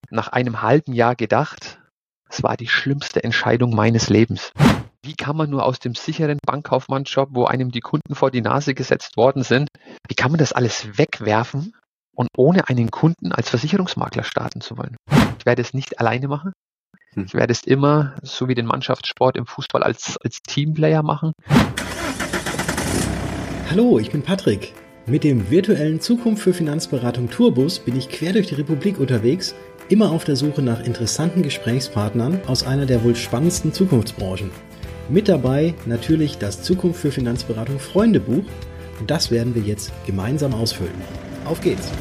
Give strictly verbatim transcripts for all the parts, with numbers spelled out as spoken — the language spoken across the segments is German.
nach einem halben Jahr gedacht, es war die schlimmste Entscheidung meines Lebens. Wie kann man nur aus dem sicheren Bankkaufmannsjob, wo einem die Kunden vor die Nase gesetzt worden sind, wie kann man das alles wegwerfen und ohne einen Kunden als Versicherungsmakler starten zu wollen? Ich werde es nicht alleine machen. Ich werde es immer, so wie den Mannschaftssport im Fußball, als, als Teamplayer machen. Hallo, ich bin Patrick. Mit dem virtuellen Zukunft für Finanzberatung Tourbus bin ich quer durch die Republik unterwegs, immer auf der Suche nach interessanten Gesprächspartnern aus einer der wohl spannendsten Zukunftsbranchen. Mit dabei natürlich das Zukunft für Finanzberatung Freundebuch und das werden wir jetzt gemeinsam ausfüllen. Auf geht's!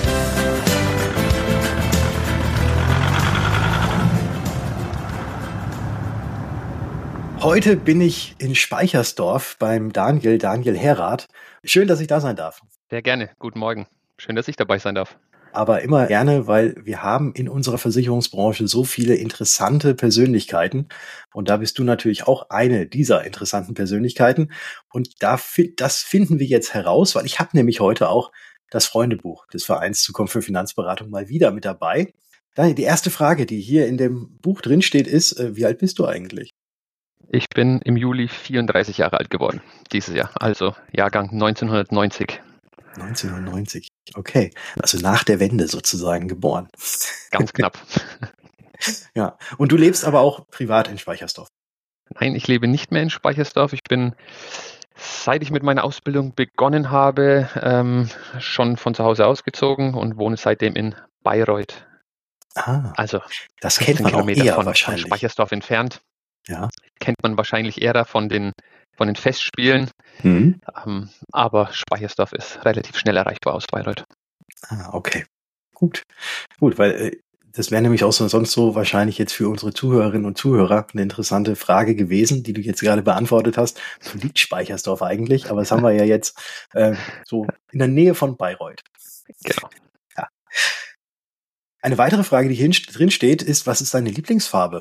Heute bin ich in Speichersdorf beim Daniel, Daniel Herrath. Schön, dass ich da sein darf. Sehr gerne. Guten Morgen. Schön, dass ich dabei sein darf. Aber immer gerne, weil wir haben in unserer Versicherungsbranche so viele interessante Persönlichkeiten. Und da bist du natürlich auch eine dieser interessanten Persönlichkeiten. Und da, das finden wir jetzt heraus, weil ich habe nämlich heute auch das Freundebuch des Vereins Zukunft für Finanzberatung mal wieder mit dabei. Daniel, die erste Frage, die hier in dem Buch drinsteht, ist, wie alt bist du eigentlich? Ich bin im Juli vierunddreißig Jahre alt geworden, dieses Jahr, also Jahrgang neunzehnhundertneunzig. neunzehnhundertneunzig, okay. Also nach der Wende sozusagen geboren. Ganz knapp. Ja, und du lebst aber auch privat in Speichersdorf? Nein, ich lebe nicht mehr in Speichersdorf. Ich bin, seit ich mit meiner Ausbildung begonnen habe, ähm, schon von zu Hause ausgezogen und wohne seitdem in Bayreuth. Ah, also das kennt man auch eher von, wahrscheinlich. Von Speichersdorf entfernt. Ja. Kennt man wahrscheinlich eher von den, von den Festspielen. Mhm. Ähm, aber Speichersdorf ist relativ schnell erreichbar aus Bayreuth. Ah, okay. Gut. Gut, weil äh, das wäre nämlich auch so, sonst so wahrscheinlich jetzt für unsere Zuhörerinnen und Zuhörer eine interessante Frage gewesen, die du jetzt gerade beantwortet hast. Wo liegt Speichersdorf eigentlich? Aber das haben wir ja jetzt äh, so in der Nähe von Bayreuth. Genau. Ja. Eine weitere Frage, die hier drin steht, ist, was ist deine Lieblingsfarbe?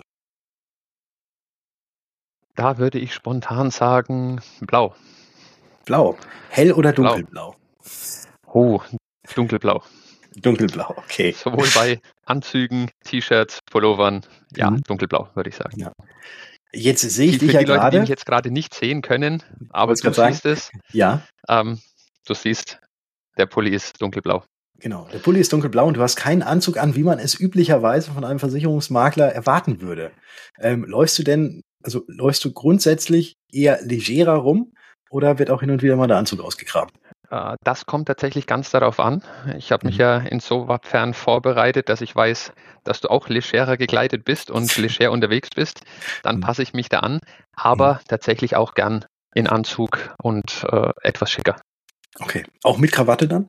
Da würde ich spontan sagen, blau. Blau. Hell oder dunkelblau? Oh, dunkelblau. Dunkelblau, okay. Sowohl bei Anzügen, T-Shirts, Pullovern, ja, mhm. dunkelblau, würde ich sagen. Ja. Jetzt sehe ich die, dich ja die Leute, gerade. Die mich jetzt gerade nicht sehen können, aber du siehst es. Ja. Ähm, du siehst, der Pulli ist dunkelblau. Genau, der Pulli ist dunkelblau und du hast keinen Anzug an, wie man es üblicherweise von einem Versicherungsmakler erwarten würde. Ähm, läufst du denn, also läufst du grundsätzlich eher legerer rum oder wird auch hin und wieder mal der Anzug ausgegraben? Äh, das kommt tatsächlich ganz darauf an. Ich habe mich mhm. ja insofern vorbereitet, dass ich weiß, dass du auch legerer gekleidet bist und leger unterwegs bist. Dann mhm. passe ich mich da an, aber mhm. tatsächlich auch gern in Anzug und äh, etwas schicker. Okay, auch mit Krawatte dann?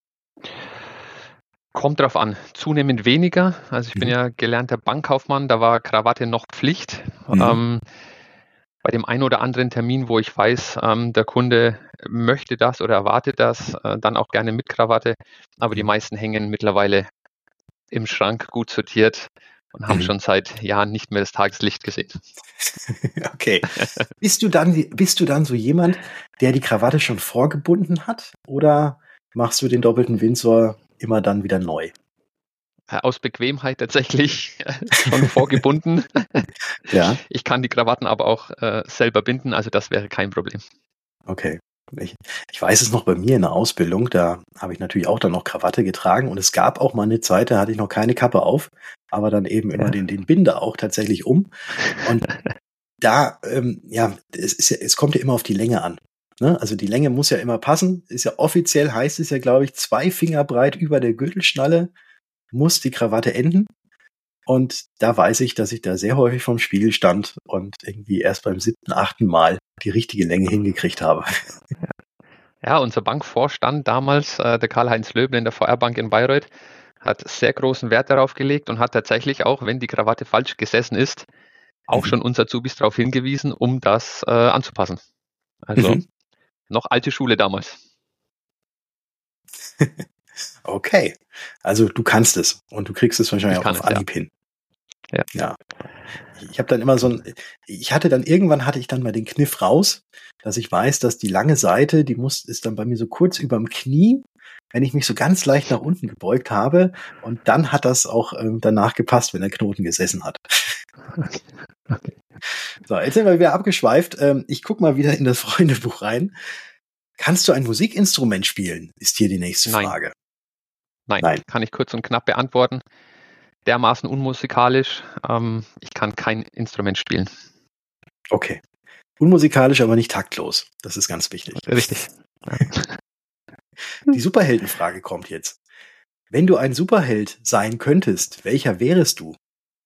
Kommt drauf an. Zunehmend weniger. Also ich mhm. bin ja gelernter Bankkaufmann, da war Krawatte noch Pflicht. Mhm. Ähm, bei dem einen oder anderen Termin, wo ich weiß, ähm, der Kunde möchte das oder erwartet das, äh, dann auch gerne mit Krawatte. Aber die meisten hängen mittlerweile im Schrank gut sortiert und haben mhm. schon seit Jahren nicht mehr das Tageslicht gesehen. Okay. Bist du dann, bist du dann so jemand, der die Krawatte schon vorgebunden hat? Oder machst du den doppelten Windsor immer dann wieder neu? Aus Bequemheit tatsächlich schon vorgebunden. Ja. Ich kann die Krawatten aber auch äh, selber binden, also das wäre kein Problem. Okay. Ich, ich weiß es noch bei mir in der Ausbildung, da habe ich natürlich auch dann noch Krawatte getragen und es gab auch mal eine Zeit, da hatte ich noch keine Kappe auf, aber dann eben immer ja. den, den Binder auch tatsächlich um. Und da, ähm, ja, es, ist ja, es kommt ja immer auf die Länge an. Ne? Also die Länge muss ja immer passen. Ist ja offiziell, heißt es ja, glaube ich, zwei Finger breit über der Gürtelschnalle muss die Krawatte enden. Und da weiß ich, dass ich da sehr häufig vorm Spiegel stand und irgendwie erst beim siebten, achten Mal die richtige Länge hingekriegt habe. Ja, unser Bankvorstand damals, äh, der Karl-Heinz Löbel in der V R-Bank in Bayreuth, hat sehr großen Wert darauf gelegt und hat tatsächlich auch, wenn die Krawatte falsch gesessen ist, auch mhm. schon uns Azubis darauf hingewiesen, um das äh, anzupassen. Also mhm. noch alte Schule damals. Okay, also du kannst es und du kriegst es wahrscheinlich auch auf es, Anhieb ja. hin. Ja. ja. Ich habe dann immer so ein, ich hatte dann, irgendwann hatte ich dann mal den Kniff raus, dass ich weiß, dass die lange Seite, die muss, ist dann bei mir so kurz überm Knie wenn ich mich so ganz leicht nach unten gebeugt habe und dann hat das auch ähm, danach gepasst, wenn der Knoten gesessen hat. Okay. Okay. So, jetzt sind wir wieder abgeschweift. Ähm, ich guck mal wieder in das Freundebuch rein. Kannst du ein Musikinstrument spielen? Ist hier die nächste Nein. Frage. Nein. Nein. Kann ich kurz und knapp beantworten. Dermaßen unmusikalisch. Ähm, ich kann kein Instrument spielen. Okay. Unmusikalisch, aber nicht taktlos. Das ist ganz wichtig. Richtig. Ja. Die Superheldenfrage kommt jetzt. Wenn du ein Superheld sein könntest, welcher wärest du?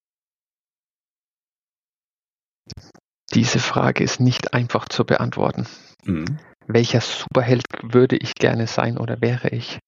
Diese Frage ist nicht einfach zu beantworten. Mhm. Welcher Superheld würde ich gerne sein oder wäre ich?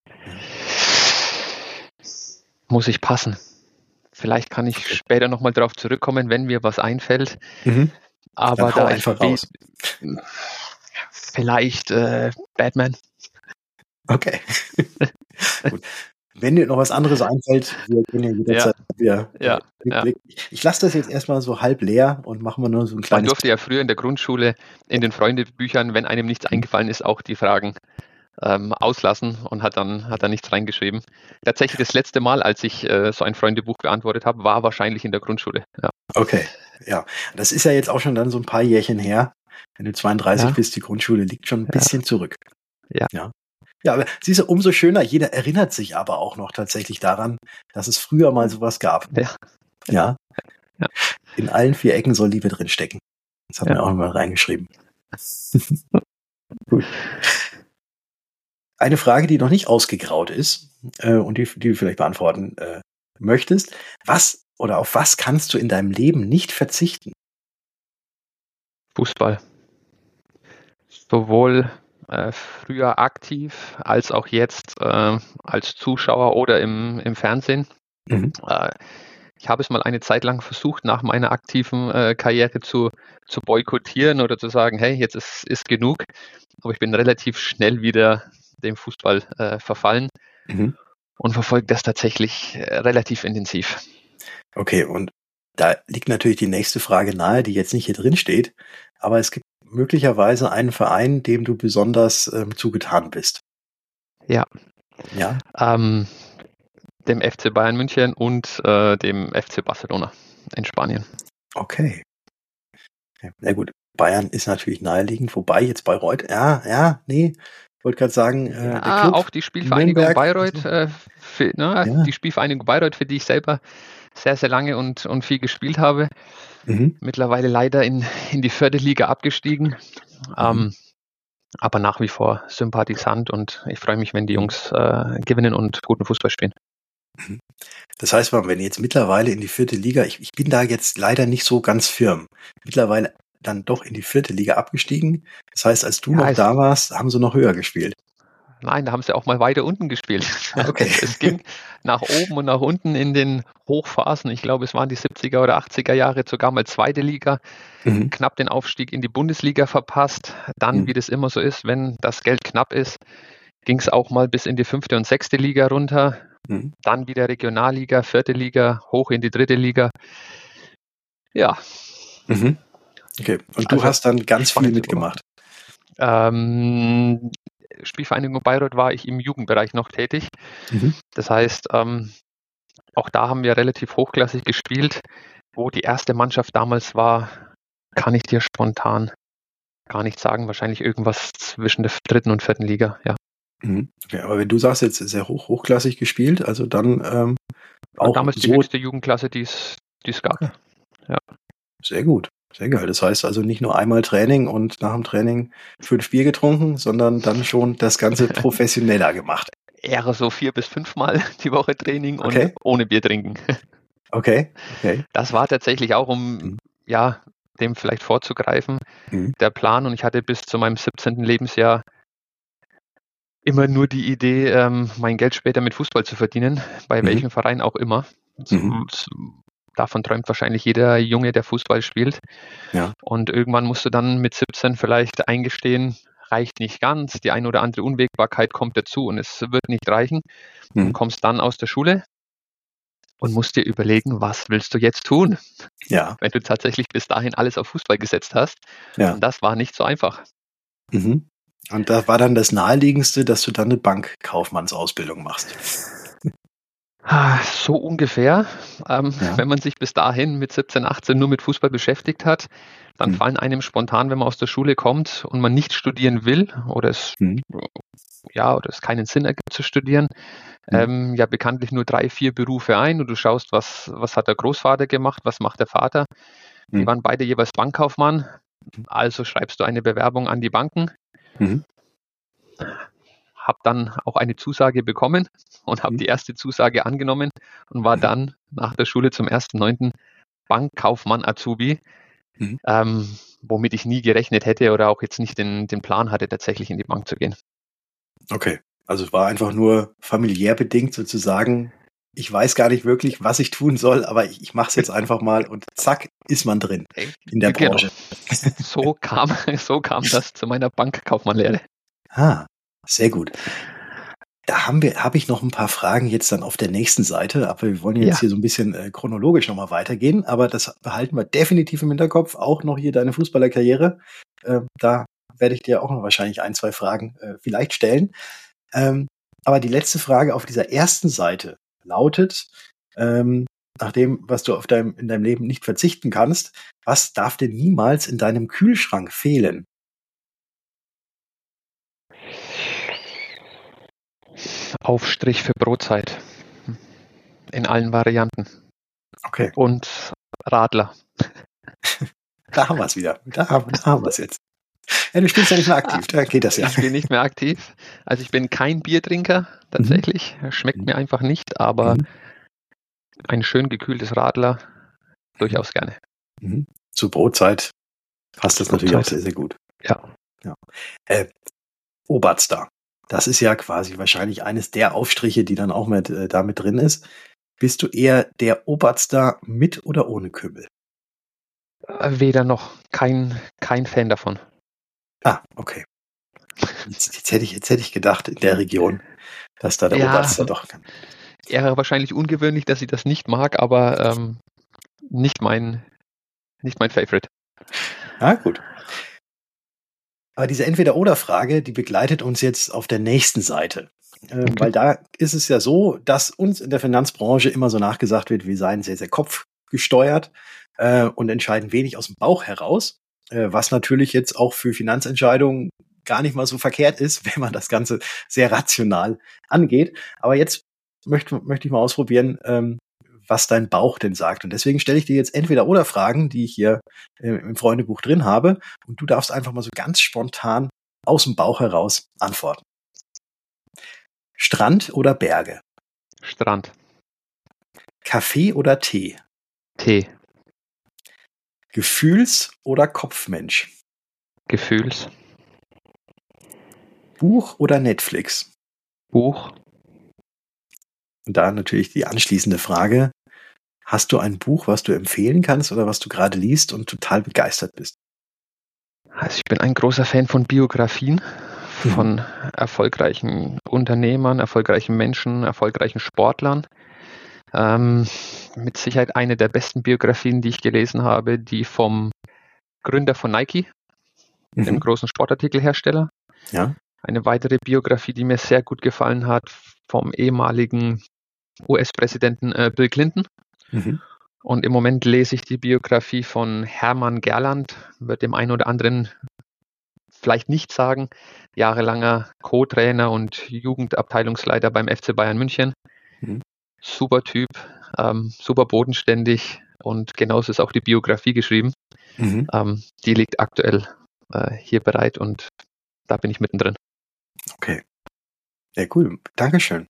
Muss ich passen. Vielleicht kann ich Okay. später nochmal darauf zurückkommen, wenn mir was einfällt. Mhm. Aber Dann hau da einfach ich raus. Vielleicht äh, Batman. Okay. Gut. Wenn dir noch was anderes einfällt, wir können ja jederzeit wieder Ja, äh, Rückblick. Ich lasse das jetzt erstmal so halb leer und machen wir nur so ein Man kleines. durfte ja früher in der Grundschule in den Freundebüchern, wenn einem nichts eingefallen ist, auch die Fragen ähm, auslassen und hat dann, hat dann nichts reingeschrieben. Tatsächlich das letzte Mal, als ich äh, so ein Freundebuch beantwortet habe, war wahrscheinlich in der Grundschule. Ja. Okay, ja. Das ist ja jetzt auch schon dann so ein paar Jährchen her. Wenn du zweiunddreißig Ja. bist, die Grundschule liegt schon ein Ja. bisschen zurück. Ja. Ja. Ja, aber siehst du, umso schöner, jeder erinnert sich aber auch noch tatsächlich daran, dass es früher mal sowas gab. Ja. Ja. Ja. In allen vier Ecken soll Liebe drin stecken. Das hat Ja. mir auch mal reingeschrieben. Gut. Eine Frage, die noch nicht ausgegraut ist äh, und die, die du vielleicht beantworten äh, möchtest. Was oder auf was kannst du in deinem Leben nicht verzichten? Fußball. Sowohl äh, früher aktiv als auch jetzt äh, als Zuschauer oder im, im Fernsehen. Mhm. Äh, ich habe es mal eine Zeit lang versucht, nach meiner aktiven äh, Karriere zu, zu boykottieren oder zu sagen, hey, jetzt ist, ist genug. Aber ich bin relativ schnell wieder dem Fußball äh, verfallen Mhm. und verfolge das tatsächlich äh, relativ intensiv. Okay, und da liegt natürlich die nächste Frage nahe, die jetzt nicht hier drin steht, aber es gibt möglicherweise einen Verein, dem du besonders ähm, zugetan bist. Ja. Ja. Ähm, dem F C Bayern München und äh, dem F C Barcelona in Spanien. Okay. Ja, na gut, Bayern ist natürlich naheliegend, wobei jetzt Bayreuth, ja, ja, nee, ich wollte gerade sagen, äh, Ja, der Club auch die Spielvereinigung Nürnberg, Bayreuth, also, äh, für, na, ja. die Spielvereinigung Bayreuth, für die ich selber sehr, sehr lange und, und viel gespielt habe. Mhm. Mittlerweile leider in, in die vierte Liga abgestiegen. Mhm. Ähm, aber nach wie vor Sympathisant und ich freue mich, wenn die Mhm. Jungs äh, gewinnen und guten Fußball spielen. Das heißt mal, wenn jetzt mittlerweile in die vierte Liga, ich, ich bin da jetzt leider nicht so ganz firm, mittlerweile dann doch in die vierte Liga abgestiegen. Das heißt, als du Ja, noch es- da warst, haben sie noch höher gespielt. Nein, da haben sie auch mal weiter unten gespielt. Okay. Es, es ging nach oben und nach unten in den Hochphasen. Ich glaube, es waren die siebziger oder achtziger Jahre, sogar mal zweite Liga. Mhm. Knapp den Aufstieg in die Bundesliga verpasst. Dann, Mhm. wie das immer so ist, wenn das Geld knapp ist, ging es auch mal bis in die fünfte und sechste Liga runter. Mhm. Dann wieder Regionalliga, vierte Liga, hoch in die dritte Liga. Ja, Mhm. Okay. Und du Also, hast dann ganz viel spannend. mitgemacht. ähm, Spielvereinigung Bayreuth war ich im Jugendbereich noch tätig. Mhm. Das heißt, ähm, auch da haben wir relativ hochklassig gespielt. Wo die erste Mannschaft damals war, kann ich dir spontan gar nicht sagen. Wahrscheinlich irgendwas zwischen der dritten und vierten Liga. Ja. Mhm. Okay, aber wenn du sagst, jetzt sehr hoch, hochklassig gespielt, also dann ähm, War auch damals die so höchste Jugendklasse, die es die es gab. Okay. Sehr gut, sehr geil. Das heißt also nicht nur einmal Training und nach dem Training fünf Bier getrunken, sondern dann schon das Ganze professioneller gemacht. Eher so vier bis fünfmal die Woche Training Okay. und ohne Bier trinken. Okay, okay. Das war tatsächlich auch, um Mhm. ja, dem vielleicht vorzugreifen, Mhm. der Plan. Und ich hatte bis zu meinem siebzehnten Lebensjahr immer nur die Idee, ähm, mein Geld später mit Fußball zu verdienen, bei Mhm. welchem Verein auch immer. Mhm. Davon träumt wahrscheinlich jeder Junge, der Fußball spielt. Ja. Und irgendwann musst du dann mit siebzehn vielleicht eingestehen, reicht nicht ganz, die eine oder andere Unwägbarkeit kommt dazu und es wird nicht reichen. Mhm. Und kommst dann aus der Schule und musst dir überlegen, was willst du jetzt tun, Ja. wenn du tatsächlich bis dahin alles auf Fußball gesetzt hast. Ja. Und das war nicht so einfach. Mhm. Und da war dann das Naheliegendste, dass du dann eine Bankkaufmannsausbildung machst. Ah, So ungefähr. Ähm, Ja. Wenn man sich bis dahin mit siebzehn, achtzehn nur mit Fußball beschäftigt hat, dann Hm. fallen einem spontan, wenn man aus der Schule kommt und man nicht studieren will oder es, Hm. ja, oder es keinen Sinn ergibt zu studieren, Hm. ähm, ja bekanntlich nur drei, vier Berufe ein und du schaust, was, was hat der Großvater gemacht, was macht der Vater. Die Hm. waren beide jeweils Bankkaufmann, also schreibst du eine Bewerbung an die Banken. Mhm. Habe dann auch eine Zusage bekommen und habe Mhm. die erste Zusage angenommen und war Mhm. dann nach der Schule zum ersten neunten Bankkaufmann Azubi, Mhm. ähm, womit ich nie gerechnet hätte oder auch jetzt nicht den, den Plan hatte, tatsächlich in die Bank zu gehen. Okay, also es war einfach nur familiär bedingt sozusagen. Ich weiß gar nicht wirklich, was ich tun soll, aber ich, ich mache es jetzt einfach mal und zack, ist man drin in der Genau. Branche. So kam, so kam das zu meiner Bankkaufmannlehre. Ah, sehr gut. Da haben wir, habe ich noch ein paar Fragen jetzt dann auf der nächsten Seite, aber wir wollen jetzt Ja. hier so ein bisschen äh, chronologisch nochmal weitergehen, aber das behalten wir definitiv im Hinterkopf, auch noch hier deine Fußballerkarriere. Äh, da werde ich dir auch noch wahrscheinlich ein, zwei Fragen äh, vielleicht stellen. Ähm, aber die letzte Frage auf dieser ersten Seite lautet, ähm, nach dem, was du auf deinem, in deinem Leben nicht verzichten kannst, was darf denn niemals in deinem Kühlschrank fehlen? Aufstrich für Brotzeit. In allen Varianten. Okay, Und Radler. da haben wir es wieder. Da haben, da haben wir es jetzt. Ja, du spielst ja nicht mehr aktiv, da geht das ja. Ich bin nicht mehr aktiv. Also ich bin kein Biertrinker, tatsächlich. Schmeckt Mhm. mir einfach nicht, aber Mhm. ein schön gekühltes Radler durchaus gerne. Mhm. Zur Brotzeit passt das natürlich auch Brotzeit. sehr, sehr gut. Ja. Ja. Äh, Oberster. Das ist ja quasi wahrscheinlich eines der Aufstriche, die dann auch mit, äh, da mit drin ist. Bist du eher der Oberster mit oder ohne Kümmel? Äh, Weder noch. Kein, kein Fan davon. Ah, okay. Jetzt, jetzt, hätte ich, jetzt hätte ich gedacht, in der Region, dass da der Ja. Oberster doch. Eher wahrscheinlich ungewöhnlich, dass ich das nicht mag, aber ähm, nicht mein, nicht mein Favorite. Ah, gut. Aber diese Entweder-Oder-Frage, die begleitet uns jetzt auf der nächsten Seite. Ähm, Okay. Weil da ist es ja so, dass uns in der Finanzbranche immer so nachgesagt wird, wir seien sehr, sehr kopfgesteuert äh, und entscheiden wenig aus dem Bauch heraus, äh, was natürlich jetzt auch für Finanzentscheidungen gar nicht mal so verkehrt ist, wenn man das Ganze sehr rational angeht. Aber jetzt möchte, möchte ich mal ausprobieren, ähm, was dein Bauch denn sagt. Und deswegen stelle ich dir jetzt Entweder-Oder-Fragen, die ich hier äh, im Freundebuch drin habe. Und du darfst einfach mal so ganz spontan aus dem Bauch heraus antworten. Strand oder Berge? Strand. Kaffee oder Tee? Tee. Gefühls- oder Kopfmensch? Gefühls. Buch oder Netflix? Buch. Und da natürlich die anschließende Frage. Hast du ein Buch, was du empfehlen kannst oder was du gerade liest und total begeistert bist? Also ich bin ein großer Fan von Biografien, von erfolgreichen Unternehmern, erfolgreichen Menschen, erfolgreichen Sportlern. Ähm, mit Sicherheit eine der besten Biografien, die ich gelesen habe, die vom Gründer von Nike, Mhm. dem großen Sportartikelhersteller. Ja. Eine weitere Biografie, die mir sehr gut gefallen hat, vom ehemaligen U S-Präsidenten äh, Bill Clinton. Mhm. Und im Moment lese ich die Biografie von Hermann Gerland, wird dem einen oder anderen vielleicht nicht sagen, jahrelanger Co-Trainer und Jugendabteilungsleiter beim F C Bayern München. Mhm. Super Typ, ähm, super bodenständig und genauso ist auch die Biografie geschrieben. Mhm. Ähm, die liegt aktuell äh, hier bereit und da bin ich mittendrin. Okay. Ja, cool. Dankeschön.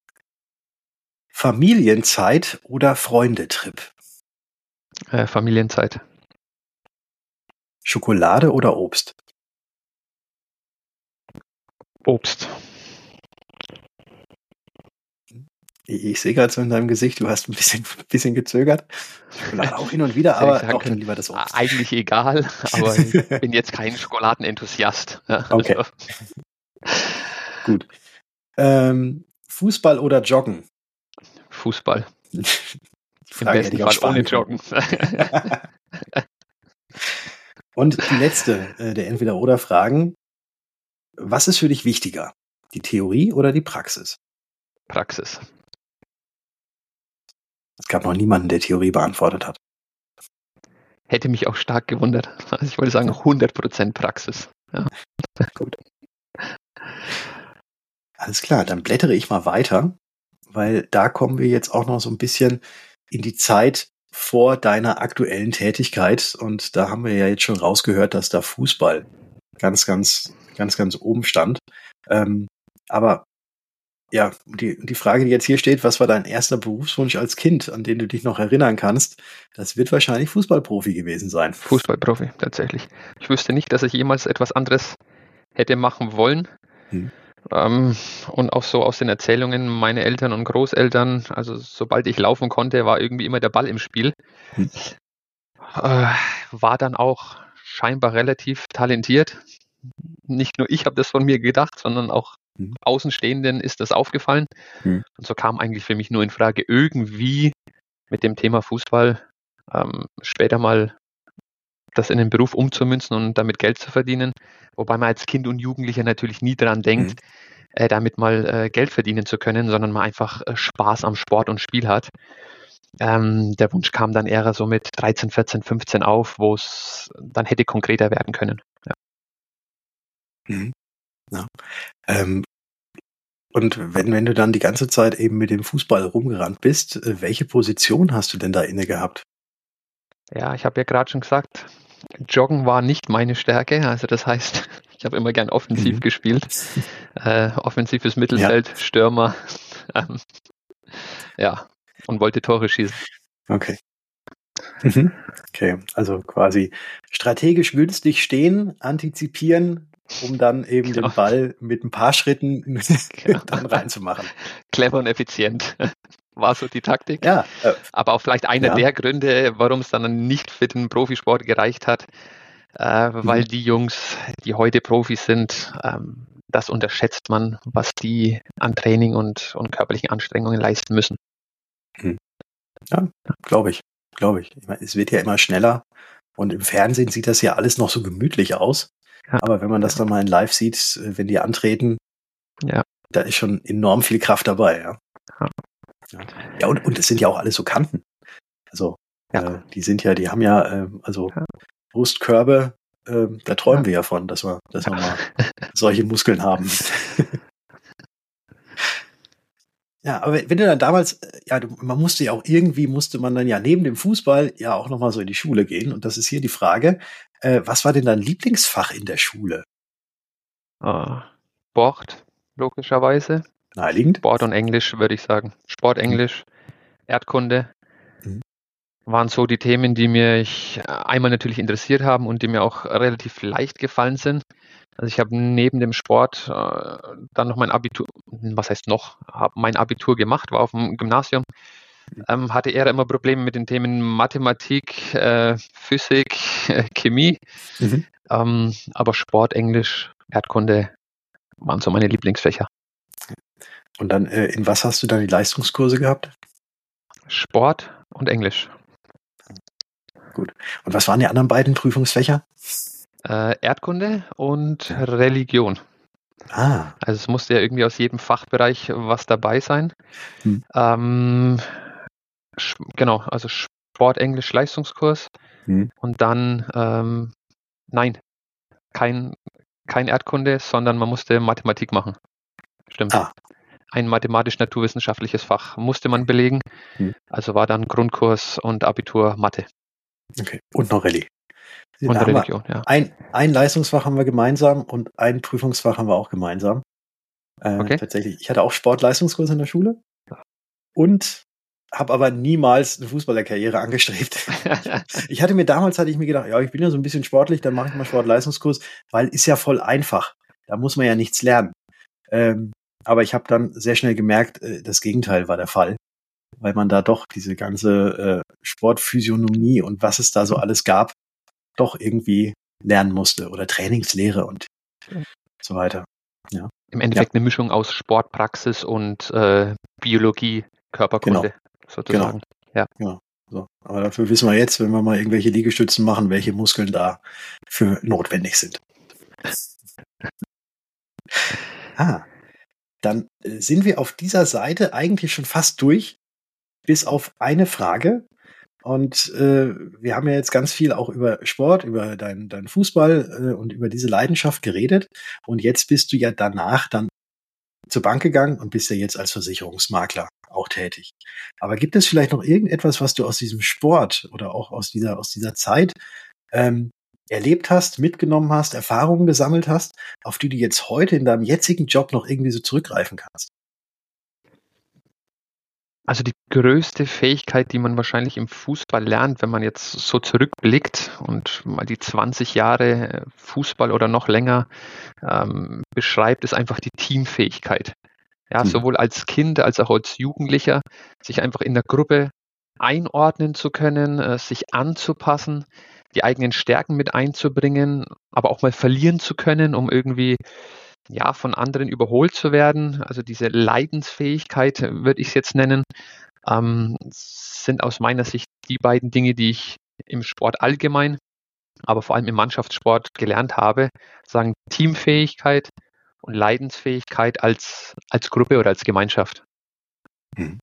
Familienzeit oder Freundetrip? Äh, Familienzeit. Schokolade oder Obst? Obst. Ich, ich sehe gerade so in deinem Gesicht, du hast ein bisschen, bisschen gezögert. Schokolade auch hin und wieder, Das hätte ich aber sagen doch dann können, lieber das Obst. Eigentlich egal, aber ich bin jetzt kein Schokoladenenthusiast. Ja, Okay. also, Gut. Ähm, Fußball oder Joggen? Fußball. Die Im Frage hätte besten ich auch Fall ohne sparen können. Joggen. Und die letzte äh, der Entweder-Oder-Fragen. was ist für dich wichtiger? Die Theorie oder die Praxis? Praxis. Es gab noch niemanden, der Theorie beantwortet hat. Hätte mich auch stark gewundert. Also ich wollte sagen hundert Prozent Praxis. Ja. Gut. Alles klar, dann blättere ich mal weiter, weil da kommen wir jetzt auch noch so ein bisschen in die Zeit vor deiner aktuellen Tätigkeit. Und da haben wir ja jetzt schon rausgehört, dass da Fußball ganz, ganz, ganz, ganz oben stand. Ähm, aber ja, die, die Frage, die jetzt hier steht, was war dein erster Berufswunsch als Kind, an den du dich noch erinnern kannst? Das wird wahrscheinlich Fußballprofi gewesen sein. Fußballprofi, tatsächlich. Ich wüsste nicht, dass ich jemals etwas anderes hätte machen wollen. Hm. Ähm, und auch so aus den Erzählungen meine Eltern und Großeltern, also sobald ich laufen konnte, war irgendwie immer der Ball im Spiel. Hm. Äh, war dann auch scheinbar relativ talentiert. Nicht nur ich habe das von mir gedacht, sondern auch hm. Außenstehenden ist das aufgefallen. Hm. Und so kam eigentlich für mich nur in Frage, irgendwie mit dem Thema Fußball ähm, später mal das in den Beruf umzumünzen und damit Geld zu verdienen. Wobei man als Kind und Jugendlicher natürlich nie daran denkt, mhm. äh, damit mal äh, Geld verdienen zu können, sondern man einfach äh, Spaß am Sport und Spiel hat. Ähm, der Wunsch kam dann eher so mit dreizehn, vierzehn, fünfzehn auf, wo es dann hätte konkreter werden können. Ja. Mhm. Ja. Ähm, und wenn, wenn du dann die ganze Zeit eben mit dem Fußball rumgerannt bist, äh, welche Position hast du denn da inne gehabt? Ja, ich habe ja gerade schon gesagt, Joggen war nicht meine Stärke. Also das heißt, ich habe immer gern offensiv mhm. gespielt. Äh, offensives Mittelfeld, ja. Stürmer. Ähm, ja, und wollte Tore schießen. Okay. Mhm. Okay, also quasi strategisch günstig stehen, antizipieren, um dann eben genau. den Ball mit ein paar Schritten genau. dann reinzumachen. Clever und effizient. War so die Taktik. Ja, äh, aber auch vielleicht einer ja. der Gründe, warum es dann nicht für den Profisport gereicht hat, äh, weil mhm. die Jungs, die heute Profis sind, ähm, das unterschätzt man, was die an Training und, und körperlichen Anstrengungen leisten müssen. Mhm. Ja, glaube ich, glaube ich. Ich meine, es wird ja immer schneller und im Fernsehen sieht das ja alles noch so gemütlich aus. Ja. Aber wenn man das dann mal in live sieht, wenn die antreten, ja. da ist schon enorm viel Kraft dabei, ja. Ja. Ja, und, und es sind ja auch alles so Kanten. Also, ja. äh, die sind ja, die haben ja, äh, also ja. Brustkörbe, äh, da träumen ja. wir ja von, dass wir, dass wir mal solche Muskeln haben. Ja, aber wenn du dann damals, ja, du, man musste ja auch irgendwie, musste man dann ja neben dem Fußball ja auch nochmal so in die Schule gehen. Und das ist hier die Frage, äh, was war denn dein Lieblingsfach in der Schule? Uh, Sport, logischerweise. Naheliegend. Sport und Englisch, würde ich sagen. Sport, Englisch, mhm. Erdkunde mhm. waren so die Themen, die mich einmal natürlich interessiert haben und die mir auch relativ leicht gefallen sind. Also ich habe neben dem Sport äh, dann noch mein Abitur, was heißt noch, habe mein Abitur gemacht, war auf dem Gymnasium, ähm, hatte eher immer Probleme mit den Themen Mathematik, äh, Physik, äh, Chemie, mhm. ähm, aber Sport, Englisch, Erdkunde waren so meine Lieblingsfächer. Und dann, äh, in was hast du dann die Leistungskurse gehabt? Sport und Englisch. Gut. Und was waren die anderen beiden Prüfungsfächer? Äh, Erdkunde und ja. Religion. Ah. Also es musste ja irgendwie aus jedem Fachbereich was dabei sein. Hm. Ähm, sch- genau, also Sport, Englisch, Leistungskurs. Hm. Und dann, ähm, nein, kein, kein Erdkunde, sondern man musste Mathematik machen. Stimmt. Ah. Ein mathematisch-naturwissenschaftliches Fach musste man belegen. Hm. Also war dann Grundkurs und Abitur Mathe. Okay. Und noch Rallye. Und Religion, ja. Ein, ein Leistungsfach haben wir gemeinsam und ein Prüfungsfach haben wir auch gemeinsam. Äh, okay. Tatsächlich. Ich hatte auch Sport-Leistungskurs in der Schule und habe aber niemals eine Fußballerkarriere angestrebt. Ich hatte mir damals, hatte ich mir gedacht, ja, ich bin ja so ein bisschen sportlich, dann mache ich mal Sport-Leistungskurs, weil ist ja voll einfach. Da muss man ja nichts lernen. Ähm, aber ich habe dann sehr schnell gemerkt, äh, das Gegenteil war der Fall, weil man da doch diese ganze äh, Sportphysiognomie und was es da so alles gab, doch irgendwie lernen musste oder Trainingslehre und so weiter. Ja. Im Endeffekt ja. eine Mischung aus Sportpraxis und äh, Biologie, Körperkunde genau. sozusagen. Genau. Ja. Genau. So. Aber dafür wissen wir jetzt, wenn wir mal irgendwelche Liegestützen machen, welche Muskeln da für notwendig sind. Ah, dann äh, sind wir auf dieser Seite eigentlich schon fast durch, bis auf eine Frage. Und äh, wir haben ja jetzt ganz viel auch über Sport, über deinen dein Fußball äh, und über diese Leidenschaft geredet. Und jetzt bist du ja danach dann zur Bank gegangen und bist ja jetzt als Versicherungsmakler auch tätig. Aber gibt es vielleicht noch irgendetwas, was du aus diesem Sport oder auch aus dieser, aus dieser Zeit ähm, erlebt hast, mitgenommen hast, Erfahrungen gesammelt hast, auf die du jetzt heute in deinem jetzigen Job noch irgendwie so zurückgreifen kannst? Also die größte Fähigkeit, die man wahrscheinlich im Fußball lernt, wenn man jetzt so zurückblickt und mal die zwanzig Jahre Fußball oder noch länger ähm, beschreibt, ist einfach die Teamfähigkeit. Ja, Hm. sowohl als Kind als auch als Jugendlicher, sich einfach in der Gruppe einordnen zu können, äh, sich anzupassen, die eigenen Stärken mit einzubringen, aber auch mal verlieren zu können, um irgendwie ja von anderen überholt zu werden. Also diese Leidensfähigkeit, äh, würde ich es jetzt nennen, ähm, sind aus meiner Sicht die beiden Dinge, die ich im Sport allgemein, aber vor allem im Mannschaftssport gelernt habe, sagen Teamfähigkeit und Leidensfähigkeit als, als Gruppe oder als Gemeinschaft. Hm.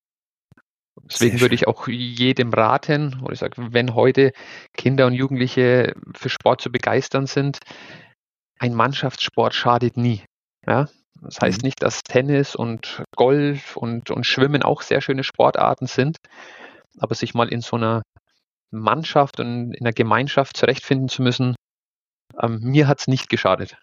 Sehr Deswegen würde schön. ich auch jedem raten, oder ich sage, wenn heute Kinder und Jugendliche für Sport zu begeistern sind, ein Mannschaftssport schadet nie. Ja? Das heißt Hm. nicht, dass Tennis und Golf und, und Schwimmen auch sehr schöne Sportarten sind, aber sich mal in so einer Mannschaft und in einer Gemeinschaft zurechtfinden zu müssen, ähm, mir hat es nicht geschadet.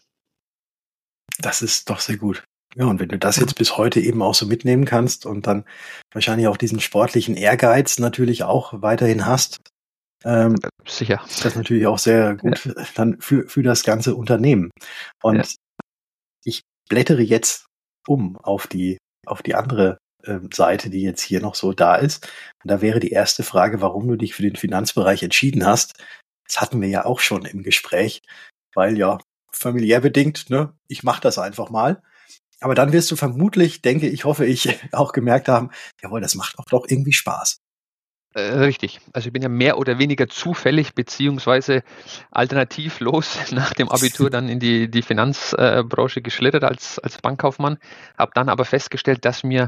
Das ist doch sehr gut. Ja, und wenn du das jetzt bis heute eben auch so mitnehmen kannst und dann wahrscheinlich auch diesen sportlichen Ehrgeiz natürlich auch weiterhin hast, ähm, Sicher. ist das natürlich auch sehr Ja, gut dann für, für das ganze Unternehmen. ja. Und ich blättere jetzt um auf die, auf die andere ähm, Seite, die jetzt hier noch so da ist. Und da wäre die erste Frage, warum du dich für den Finanzbereich entschieden hast. Das hatten wir ja auch schon im Gespräch, weil ja familiär bedingt, ne, ich mache das einfach mal. Aber dann wirst du vermutlich, denke ich, hoffe ich, auch gemerkt haben, jawohl, das macht auch doch irgendwie Spaß. Äh, richtig. Also ich bin ja mehr oder weniger zufällig beziehungsweise alternativlos nach dem Abitur dann in die, die Finanzbranche äh, geschlittert als, als Bankkaufmann, habe dann aber festgestellt, dass mir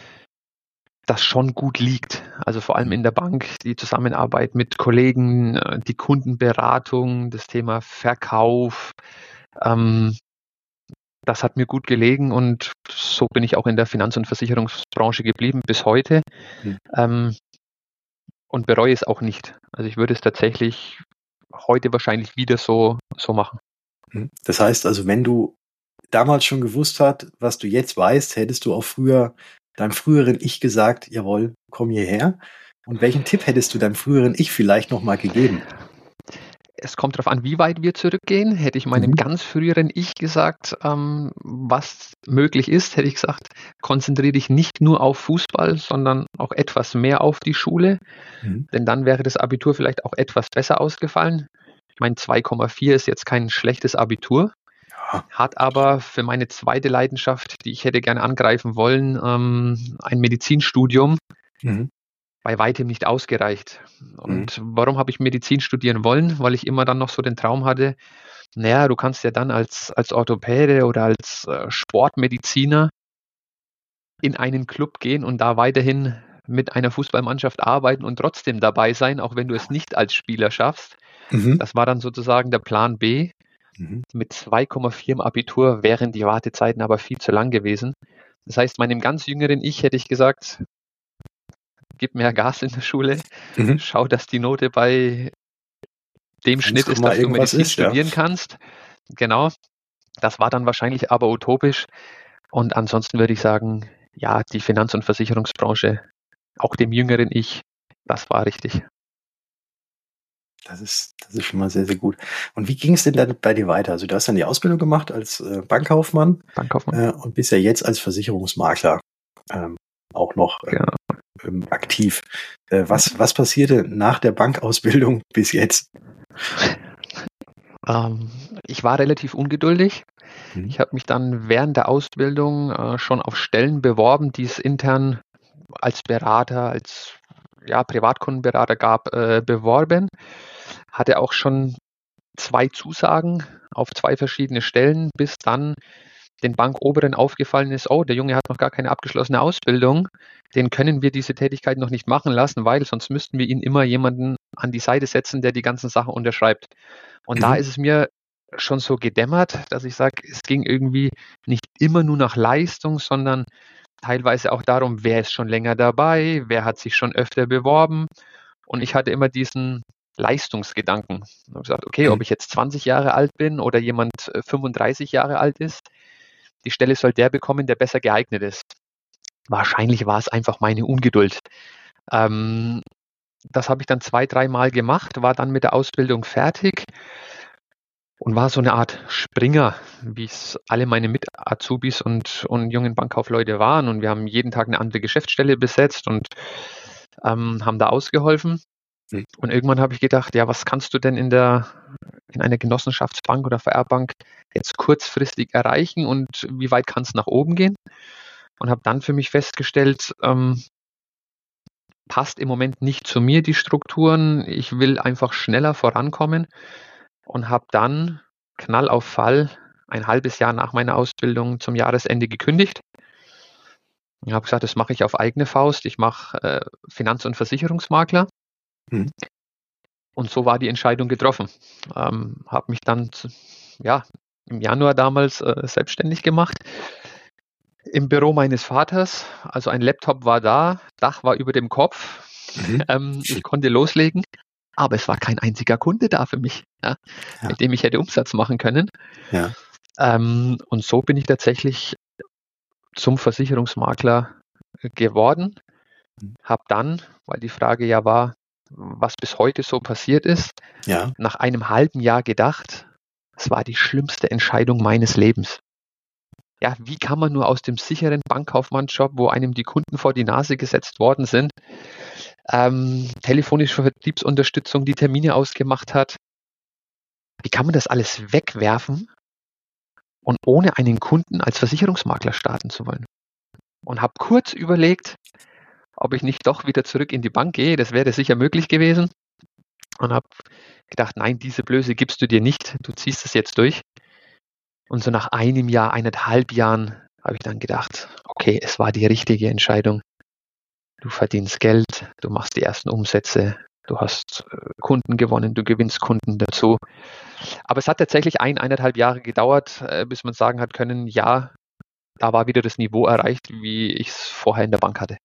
das schon gut liegt. Also vor allem in der Bank, die Zusammenarbeit mit Kollegen, äh, die Kundenberatung, das Thema Verkauf, ähm, das hat mir gut gelegen und so bin ich auch in der Finanz- und Versicherungsbranche geblieben bis heute. Hm. Ähm, und bereue es auch nicht. Also ich würde es tatsächlich heute wahrscheinlich wieder so, so machen. Hm. Das heißt also, wenn du damals schon gewusst hast, was du jetzt weißt, hättest du auch früher deinem früheren Ich gesagt, jawohl, komm hierher. Und welchen Tipp hättest du deinem früheren Ich vielleicht noch mal gegeben? Es kommt darauf an, wie weit wir zurückgehen. Hätte ich meinem Mhm. ganz früheren Ich gesagt, ähm, was möglich ist, hätte ich gesagt, konzentriere dich nicht nur auf Fußball, sondern auch etwas mehr auf die Schule. Mhm. Denn dann wäre das Abitur vielleicht auch etwas besser ausgefallen. Ich meine, zwei Komma vier ist jetzt kein schlechtes Abitur, Ja. hat aber für meine zweite Leidenschaft, die ich hätte gerne angreifen wollen, ähm, ein Medizinstudium Mhm. bei weitem nicht ausgereicht. Mhm. Und warum habe ich Medizin studieren wollen? Weil ich immer dann noch so den Traum hatte, naja, du kannst ja dann als, als Orthopäde oder als äh, Sportmediziner in einen Club gehen und da weiterhin mit einer Fußballmannschaft arbeiten und trotzdem dabei sein, auch wenn du es nicht als Spieler schaffst. Mhm. Das war dann sozusagen der Plan B. Mhm. Mit zwei Komma vier im Abitur wären die Wartezeiten aber viel zu lang gewesen. Das heißt, meinem ganz jüngeren Ich hätte ich gesagt, gib mehr Gas in der Schule, Mhm. schau, dass die Note bei dem eins, Schnitt ist, dass du irgendwas Medizin ist, ja. studieren kannst. Genau, das war dann wahrscheinlich aber utopisch. Und ansonsten würde ich sagen, ja, die Finanz- und Versicherungsbranche, auch dem jüngeren Ich, das war richtig. Das ist, das ist schon mal sehr, sehr gut. Und wie ging es denn dann bei dir weiter? Also du hast dann die Ausbildung gemacht als äh, Bankkaufmann Bankkaufmann. äh, und bist ja jetzt als Versicherungsmakler ähm, auch noch äh, Genau. ähm, aktiv. Äh, was, was passierte nach der Bankausbildung bis jetzt? Ähm, ich war relativ ungeduldig. Mhm. Ich habe mich dann während der Ausbildung äh, schon auf Stellen beworben, die es intern als Berater, als ja, Privatkundenberater gab, äh, beworben. Hatte auch schon zwei Zusagen auf zwei verschiedene Stellen, bis dann den Bankoberen aufgefallen ist, oh, der Junge hat noch gar keine abgeschlossene Ausbildung, den können wir diese Tätigkeit noch nicht machen lassen, weil sonst müssten wir ihn immer jemanden an die Seite setzen, der die ganzen Sachen unterschreibt. Und mhm. da ist es mir schon so gedämmert, dass ich sage, es ging irgendwie nicht immer nur nach Leistung, sondern teilweise auch darum, wer ist schon länger dabei, wer hat sich schon öfter beworben. Und ich hatte immer diesen Leistungsgedanken. Ich habe gesagt, okay, ob ich jetzt zwanzig Jahre alt bin oder jemand fünfunddreißig Jahre alt ist, die Stelle soll der bekommen, der besser geeignet ist. Wahrscheinlich war es einfach meine Ungeduld. Ähm, das habe ich dann zwei, dreimal gemacht, war dann mit der Ausbildung fertig und war so eine Art Springer, wie es alle meine Mit-Azubis und, und jungen Bankkaufleute waren. Und wir haben jeden Tag eine andere Geschäftsstelle besetzt und ähm, haben da ausgeholfen. Mhm. Und irgendwann habe ich gedacht, ja, was kannst du denn in der in einer Genossenschaftsbank oder V R-Bank jetzt kurzfristig erreichen und wie weit kann es nach oben gehen? Und habe dann für mich festgestellt, ähm, passt im Moment nicht zu mir die Strukturen. Ich will einfach schneller vorankommen und habe dann Knall auf Fall ein halbes Jahr nach meiner Ausbildung zum Jahresende gekündigt. Ich habe gesagt, das mache ich auf eigene Faust. Ich mache äh, Finanz- und Versicherungsmakler. Mhm. Und so war die Entscheidung getroffen. Ähm, habe mich dann ja, im Januar damals äh, selbstständig gemacht. Im Büro meines Vaters, also ein Laptop war da, Dach war über dem Kopf. Mhm. Ähm, ich konnte loslegen, aber es war kein einziger Kunde da für mich, ja, ja. mit dem ich hätte Umsatz machen können. Ja. Ähm, und so bin ich tatsächlich zum Versicherungsmakler geworden. Mhm. Habe dann, weil die Frage ja war, was bis heute so passiert ist, ja. nach einem halben Jahr gedacht, es war die schlimmste Entscheidung meines Lebens. Ja, wie kann man nur aus dem sicheren Bankkaufmannsjob, wo einem die Kunden vor die Nase gesetzt worden sind, ähm, telefonische Vertriebsunterstützung, die Termine ausgemacht hat, wie kann man das alles wegwerfen und ohne einen Kunden als Versicherungsmakler starten zu wollen? Und habe kurz überlegt, ob ich nicht doch wieder zurück in die Bank gehe, das wäre sicher möglich gewesen. Und habe gedacht, nein, diese Blöße gibst du dir nicht, du ziehst es jetzt durch. Und so nach einem Jahr, eineinhalb Jahren habe ich dann gedacht, okay, es war die richtige Entscheidung. Du verdienst Geld, du machst die ersten Umsätze, du hast Kunden gewonnen, du gewinnst Kunden dazu. Aber es hat tatsächlich ein, eineinhalb Jahre gedauert, bis man sagen hat können, ja, da war wieder das Niveau erreicht, wie ich es vorher in der Bank hatte.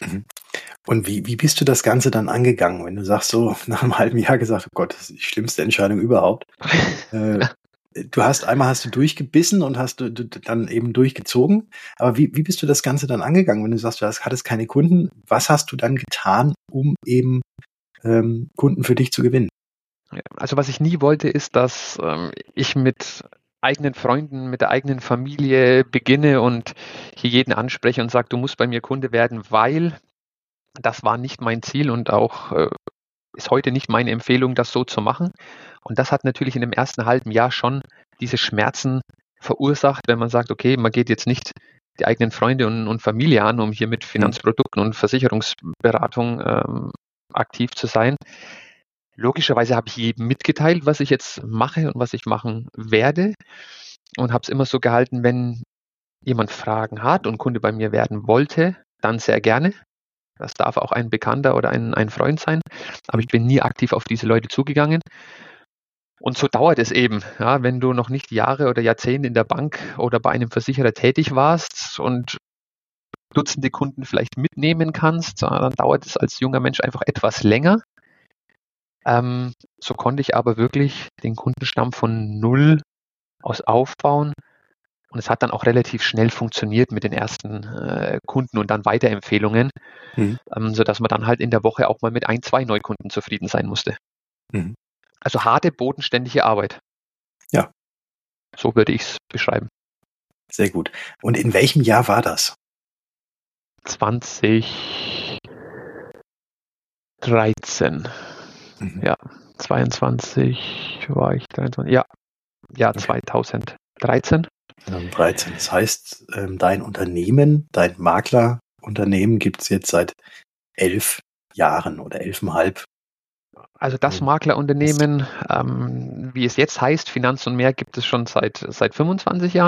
Und wie, wie bist du das Ganze dann angegangen, wenn du sagst, so nach einem halben Jahr gesagt, oh Gott, das ist die schlimmste Entscheidung überhaupt. äh, du hast einmal hast du durchgebissen und hast du, du dann eben durchgezogen. Aber wie, wie bist du das Ganze dann angegangen, wenn du sagst, du hast, hattest keine Kunden? Was hast du dann getan, um eben ähm, Kunden für dich zu gewinnen? Also was ich nie wollte, ist, dass ähm, ich mit eigenen Freunden, mit der eigenen Familie beginne und hier jeden anspreche und sage, du musst bei mir Kunde werden, weil das war nicht mein Ziel und auch äh, ist heute nicht meine Empfehlung, das so zu machen. Und das hat natürlich in dem ersten halben Jahr schon diese Schmerzen verursacht, wenn man sagt, okay, man geht jetzt nicht die eigenen Freunde und, und Familie an, um hier mit Finanzprodukten und Versicherungsberatung ähm, aktiv zu sein. Logischerweise habe ich jedem mitgeteilt, was ich jetzt mache und was ich machen werde und habe es immer so gehalten, wenn jemand Fragen hat und Kunde bei mir werden wollte, dann sehr gerne. Das darf auch ein Bekannter oder ein, ein Freund sein, aber ich bin nie aktiv auf diese Leute zugegangen. Und so dauert es eben, ja, wenn du noch nicht Jahre oder Jahrzehnte in der Bank oder bei einem Versicherer tätig warst und Dutzende Kunden vielleicht mitnehmen kannst, dann dauert es als junger Mensch einfach etwas länger. Ähm, so konnte ich aber wirklich den Kundenstamm von null aus aufbauen. Und es hat dann auch relativ schnell funktioniert mit den ersten äh, Kunden und dann Weiterempfehlungen, mhm. ähm, sodass man dann halt in der Woche auch mal mit ein, zwei Neukunden zufrieden sein musste. Mhm. Also harte, bodenständige Arbeit. Ja. So würde ich es beschreiben. Sehr gut. Und in welchem Jahr war das? zwanzig dreizehn. Mhm. Ja, zweiundzwanzig war ich, dreiundzwanzig. Ja, ja, okay. zweitausenddreizehn. dreizehn. Das heißt, dein Unternehmen, dein Maklerunternehmen gibt es jetzt seit elf Jahren oder elfeinhalb. Also das Maklerunternehmen, ähm, wie es jetzt heißt, Finanz und mehr, gibt es schon seit, seit fünfundzwanzig Jahren.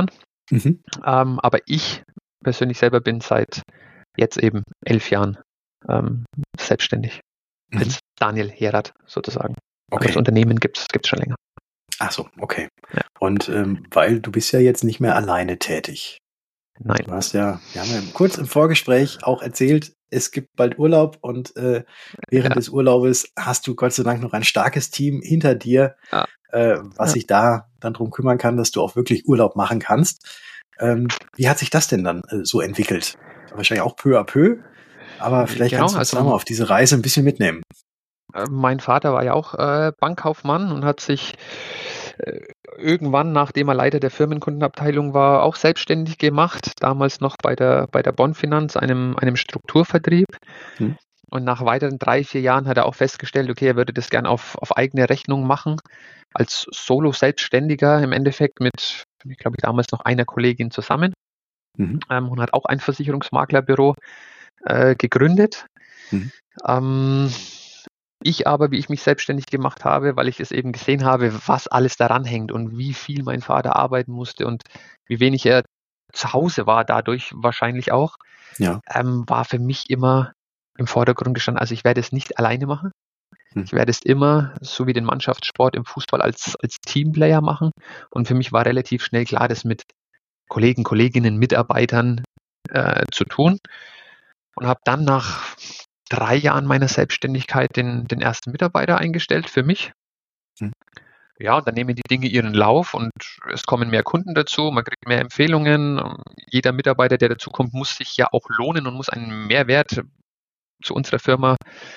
Mhm. Ähm, aber ich persönlich selber bin seit jetzt eben elf Jahren ähm, selbstständig Mhm. als Daniel Herath sozusagen. Aber das Okay. Unternehmen gibt es schon länger. Ach so, okay. Ja. Und ähm, weil du bist ja jetzt nicht mehr alleine tätig. Nein. Du hast ja, wir haben ja kurz im Vorgespräch auch erzählt, es gibt bald Urlaub und äh, während Ja. des Urlaubes hast du Gott sei Dank noch ein starkes Team hinter dir, Ja. äh, was Ja. sich da dann drum kümmern kann, dass du auch wirklich Urlaub machen kannst. Ähm, wie hat sich das denn dann äh, so entwickelt? Wahrscheinlich auch peu à peu, aber vielleicht Genau, kannst du uns da mal also auf diese Reise ein bisschen mitnehmen. äh, mein Vater war ja auch äh, Bankkaufmann und hat sich äh, irgendwann, nachdem er Leiter der Firmenkundenabteilung war, auch selbstständig gemacht. Damals noch bei der, bei der Bonfinanz, einem, einem Strukturvertrieb. Hm. Und nach weiteren drei, vier Jahren hat er auch festgestellt, okay, er würde das gern auf, auf eigene Rechnung machen, als Solo-Selbstständiger im Endeffekt mit, ich glaube, damals noch einer Kollegin zusammen, Mhm. ähm, und hat auch ein Versicherungsmaklerbüro äh, gegründet. Mhm. Ähm, ich aber, wie ich mich selbstständig gemacht habe, weil ich es eben gesehen habe, was alles daran hängt und wie viel mein Vater arbeiten musste und wie wenig er zu Hause war, dadurch wahrscheinlich auch, Ja. ähm, war für mich immer im Vordergrund gestanden, also ich werde es nicht alleine machen. Hm. Ich werde es immer, so wie den Mannschaftssport im Fußball, als, als Teamplayer machen. Und für mich war relativ schnell klar, das mit Kollegen, Kolleginnen, Mitarbeitern äh, zu tun. Und habe dann nach drei Jahren meiner Selbstständigkeit den, den ersten Mitarbeiter eingestellt für mich. Hm. Ja, und dann nehmen die Dinge ihren Lauf und es kommen mehr Kunden dazu, man kriegt mehr Empfehlungen. Jeder Mitarbeiter, der dazu kommt, muss sich ja auch lohnen und muss einen Mehrwert zu unserer Firma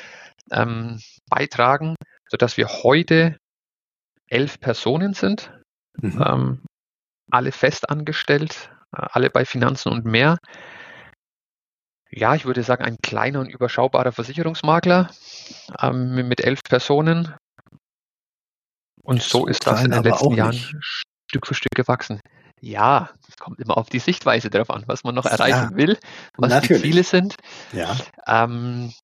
ähm, beitragen, sodass wir heute elf Personen sind, Mhm. ähm, alle fest angestellt, äh, alle bei Finanzen und mehr. Ja, ich würde sagen, ein kleiner und überschaubarer Versicherungsmakler ähm, mit elf Personen. Und so So ist das in klein den aber letzten auch Jahren nicht. Stück für Stück gewachsen. Ja, es kommt immer auf die Sichtweise drauf an, was man noch Ja, erreichen will, was die Ziele natürlich. sind. Ja. Ähm,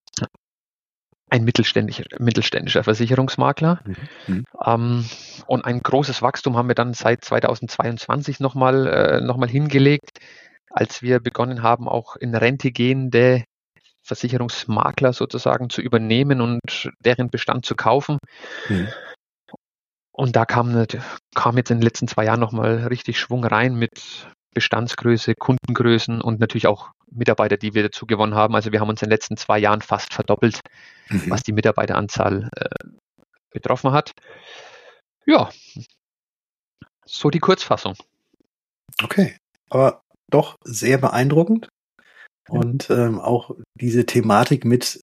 ein mittelständischer, mittelständischer Versicherungsmakler. Mhm. Mhm. Ähm, und ein großes Wachstum haben wir dann seit zweitausendzweiundzwanzig nochmal äh, noch mal hingelegt, als wir begonnen haben, auch in Rente gehende Versicherungsmakler sozusagen zu übernehmen und deren Bestand zu kaufen. Mhm. Und da kam, kam jetzt in den letzten zwei Jahren nochmal richtig Schwung rein mit Bestandsgröße, Kundengrößen und natürlich auch Mitarbeiter, die wir dazu gewonnen haben. Also wir haben uns in den letzten zwei Jahren fast verdoppelt, Mhm. was die Mitarbeiteranzahl äh, betroffen hat. Ja, so die Kurzfassung. Okay, aber doch sehr beeindruckend Ja. und ähm, auch diese Thematik mit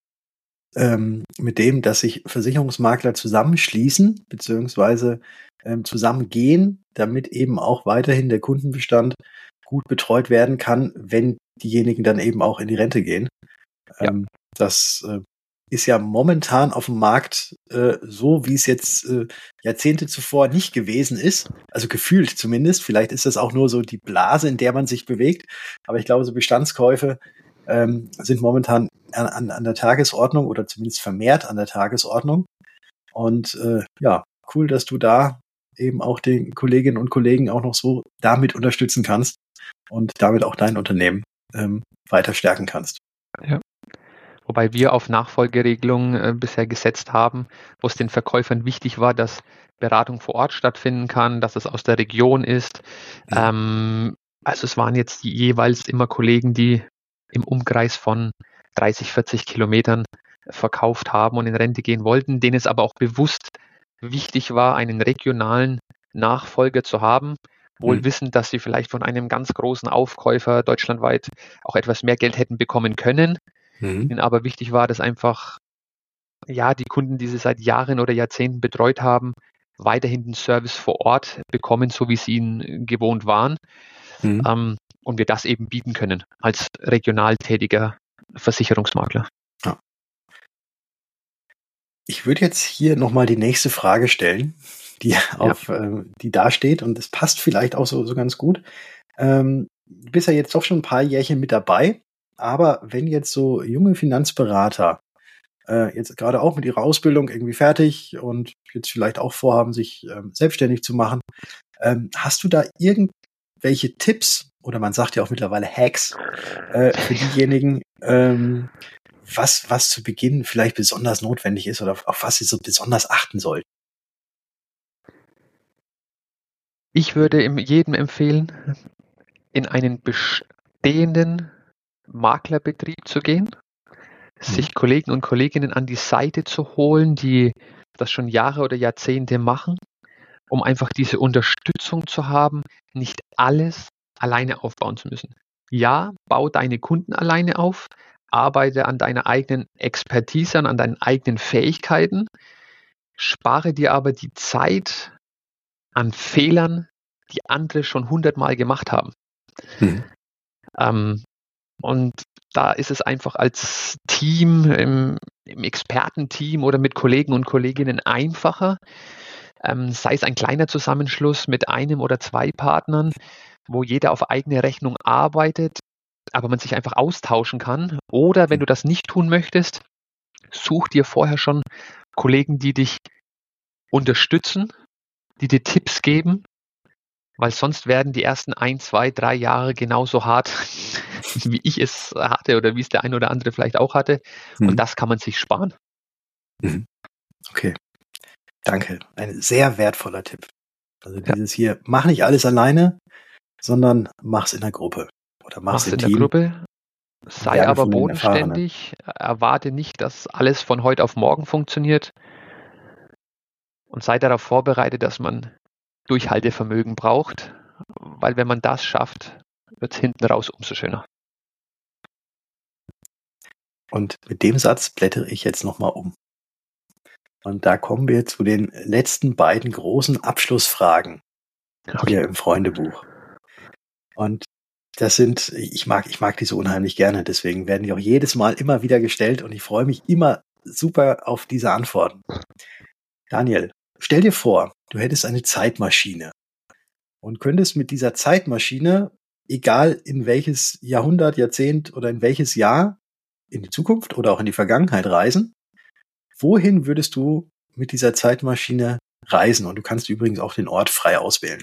ähm, mit dem, dass sich Versicherungsmakler zusammenschließen beziehungsweise ähm, zusammengehen, damit eben auch weiterhin der Kundenbestand gut betreut werden kann, wenn diejenigen dann eben auch in die Rente gehen. Ja. Ähm, das äh, ist ja momentan auf dem Markt äh, so, wie es jetzt äh, Jahrzehnte zuvor nicht gewesen ist. Also gefühlt zumindest. Vielleicht ist das auch nur so die Blase, in der man sich bewegt. Aber ich glaube, so Bestandskäufe ähm, sind momentan an, an der Tagesordnung oder zumindest vermehrt an der Tagesordnung. Und äh, ja, cool, dass du da eben auch den Kolleginnen und Kollegen auch noch so damit unterstützen kannst und damit auch dein Unternehmen ähm, weiter stärken kannst. Ja. Wobei wir auf Nachfolgeregelungen äh, bisher gesetzt haben, wo es den Verkäufern wichtig war, dass Beratung vor Ort stattfinden kann, dass es aus der Region ist. Mhm. Ähm, also es waren jetzt jeweils immer Kollegen, die im Umkreis von dreißig, vierzig Kilometern verkauft haben und in Rente gehen wollten, denen es aber auch bewusst wichtig war, einen regionalen Nachfolger zu haben, wohl Mhm. wissend, dass sie vielleicht von einem ganz großen Aufkäufer deutschlandweit auch etwas mehr Geld hätten bekommen können. Mhm. Ihnen aber wichtig war, dass einfach ja die Kunden, die sie seit Jahren oder Jahrzehnten betreut haben, weiterhin den Service vor Ort bekommen, so wie sie ihn gewohnt waren. Mhm. Ähm, und wir das eben bieten können als regional tätiger Versicherungsmakler. Ja. Ich würde jetzt hier nochmal die nächste Frage stellen, die auf, äh, die da steht, und das passt vielleicht auch so, so ganz gut. Ähm, du bist ja jetzt doch schon ein paar Jährchen mit dabei, aber wenn jetzt so junge Finanzberater äh, jetzt gerade auch mit ihrer Ausbildung irgendwie fertig und jetzt vielleicht auch vorhaben, sich ähm, selbstständig zu machen, ähm, hast du da irgendeinen irgendwelche Tipps oder man sagt ja auch mittlerweile Hacks äh, für diejenigen, ähm, was, was zu Beginn vielleicht besonders notwendig ist oder auf, auf was sie so besonders achten sollten? Ich würde im- jedem empfehlen, in einen bestehenden Maklerbetrieb zu gehen, sich Kollegen und Kolleginnen an die Seite zu holen, die das schon Jahre oder Jahrzehnte machen, um einfach diese Unterstützung zu haben, nicht alles alleine aufbauen zu müssen. Ja, bau deine Kunden alleine auf, arbeite an deiner eigenen Expertise, an deinen eigenen Fähigkeiten, spare dir aber die Zeit an Fehlern, die andere schon hundertmal gemacht haben. Mhm. Ähm, und da ist es einfach als Team, im, im Expertenteam oder mit Kollegen und Kolleginnen einfacher, ähm, sei es ein kleiner Zusammenschluss mit einem oder zwei Partnern, wo jeder auf eigene Rechnung arbeitet, aber man sich einfach austauschen kann. Oder wenn du das nicht tun möchtest, such dir vorher schon Kollegen, die dich unterstützen, die dir Tipps geben, weil sonst werden die ersten ein, zwei, drei Jahre genauso hart, wie ich es hatte oder wie es der eine oder andere vielleicht auch hatte. Und Mhm. das kann man sich sparen. Mhm. Okay, danke. Ein sehr wertvoller Tipp. Also Ja. dieses hier, mach nicht alles alleine, sondern mach's in der Gruppe oder mach's, Mach's im in der Team. Gruppe, sei Gerne aber von den Erfahrenen. bodenständig, erwarte nicht, dass alles von heute auf morgen funktioniert und sei darauf vorbereitet, dass man Durchhaltevermögen braucht, weil wenn man das schafft, wird es hinten raus umso schöner. Und mit dem Satz blättere ich jetzt nochmal um. Und da kommen wir zu den letzten beiden großen Abschlussfragen Okay. hier im Freundebuch. Und das sind, ich mag, ich mag die so unheimlich gerne, deswegen werden die auch jedes Mal immer wieder gestellt und ich freue mich immer super auf diese Antworten. Daniel, stell dir vor, du hättest eine Zeitmaschine und könntest mit dieser Zeitmaschine, egal in welches Jahrhundert, Jahrzehnt oder in welches Jahr, in die Zukunft oder auch in die Vergangenheit reisen. Wohin würdest du mit dieser Zeitmaschine reisen? Und du kannst übrigens auch den Ort frei auswählen.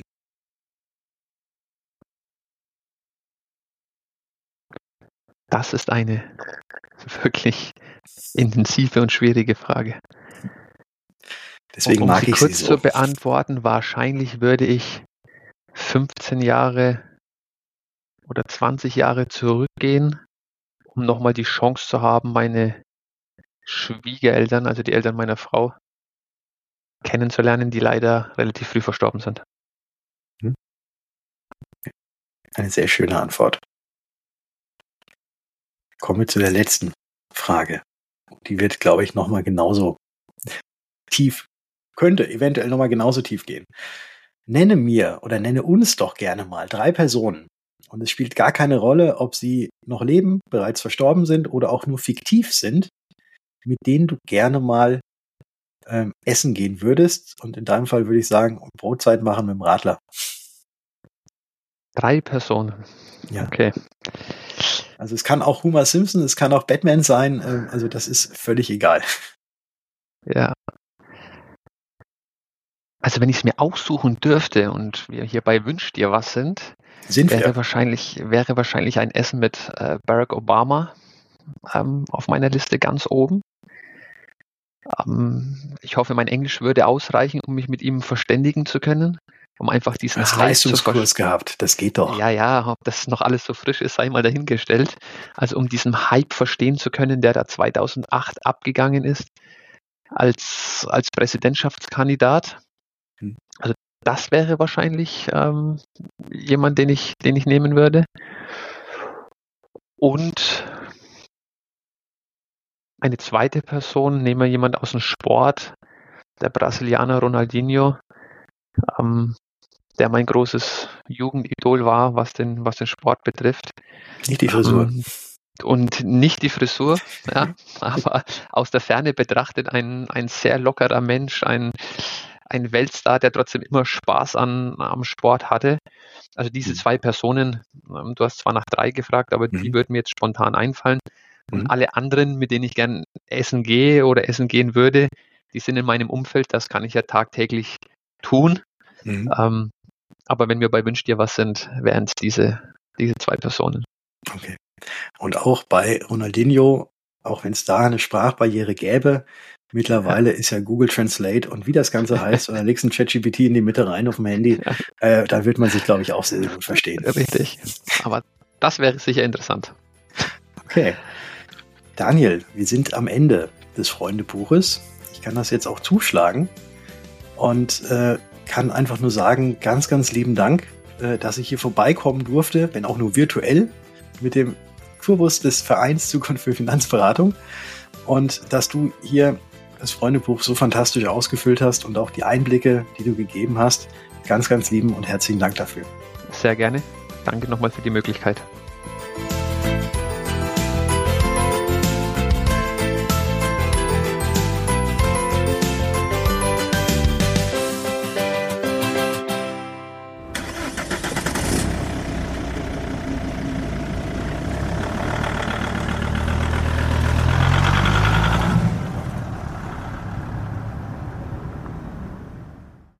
Das ist eine wirklich intensive und schwierige Frage. Deswegen um mag sie ich sie kurz so. zu beantworten, wahrscheinlich würde ich fünfzehn Jahre oder zwanzig Jahre zurückgehen, um nochmal die Chance zu haben, meine Schwiegereltern, also die Eltern meiner Frau, kennenzulernen, die leider relativ früh verstorben sind. Eine sehr schöne Antwort. Kommen wir zu der letzten Frage. Die wird, glaube ich, nochmal genauso tief, könnte eventuell nochmal genauso tief gehen. Nenne mir oder nenne uns doch gerne mal drei Personen. Und es spielt gar keine Rolle, ob sie noch leben, bereits verstorben sind oder auch nur fiktiv sind, mit denen du gerne mal ähm, essen gehen würdest. Und in deinem Fall würde ich sagen, Brotzeit machen mit dem Radler. Drei Personen. Ja. Okay. Also es kann auch Homer Simpson, es kann auch Batman sein. Ähm, also das ist völlig egal. Ja. Also wenn ich es mir aussuchen dürfte und wir hier bei Wünsch dir was sind, Sind wäre wir. wahrscheinlich, wäre wahrscheinlich ein Essen mit äh, Barack Obama ähm, auf meiner Liste ganz oben. Ähm, ich hoffe, mein Englisch würde ausreichen, um mich mit ihm verständigen zu können, um einfach diesen Du hast Hype zu Leistungskurs verstehen. gehabt, das geht doch. Ja, ja, ob das noch alles so frisch ist, sei mal dahingestellt. Also um diesen Hype verstehen zu können, der da zweitausendacht abgegangen ist als, als Präsidentschaftskandidat. Hm. Also das wäre wahrscheinlich ähm, jemand, den ich, den ich nehmen würde. Und eine zweite Person, nehmen wir jemand aus dem Sport, der Brasilianer Ronaldinho, ähm, der mein großes Jugendidol war, was den, was den Sport betrifft. Nicht die Frisur. Ähm, und nicht die Frisur, ja, aber aus der Ferne betrachtet ein, ein sehr lockerer Mensch, ein, ein Weltstar, der trotzdem immer Spaß an, am Sport hatte. Also diese Mhm. zwei Personen, ähm, du hast zwar nach drei gefragt, aber Mhm. die würden mir jetzt spontan einfallen. Und Mhm. alle anderen, mit denen ich gern essen gehe oder essen gehen würde, die sind in meinem Umfeld, das kann ich ja tagtäglich tun. Mhm. Ähm, Aber wenn wir bei Wünsch dir was sind, wären es diese, diese zwei Personen. Okay. Und auch bei Ronaldinho, auch wenn es da eine Sprachbarriere gäbe, mittlerweile ja. ist ja Google Translate und wie das Ganze heißt, oder legst ein ChatGPT in die Mitte rein auf dem Handy, ja. äh, da wird man sich, glaube ich, auch sehr, sehr gut verstehen. Richtig. Aber das wäre sicher interessant. Okay. Daniel, wir sind am Ende des Freundebuches. Ich kann das jetzt auch zuschlagen und äh, kann einfach nur sagen, ganz, ganz lieben Dank, äh, dass ich hier vorbeikommen durfte, wenn auch nur virtuell, mit dem Tourbus des Vereins Zukunft für Finanzberatung und dass du hier das Freundebuch so fantastisch ausgefüllt hast und auch die Einblicke, die du gegeben hast. Ganz, ganz lieben und herzlichen Dank dafür. Sehr gerne. Danke nochmal für die Möglichkeit.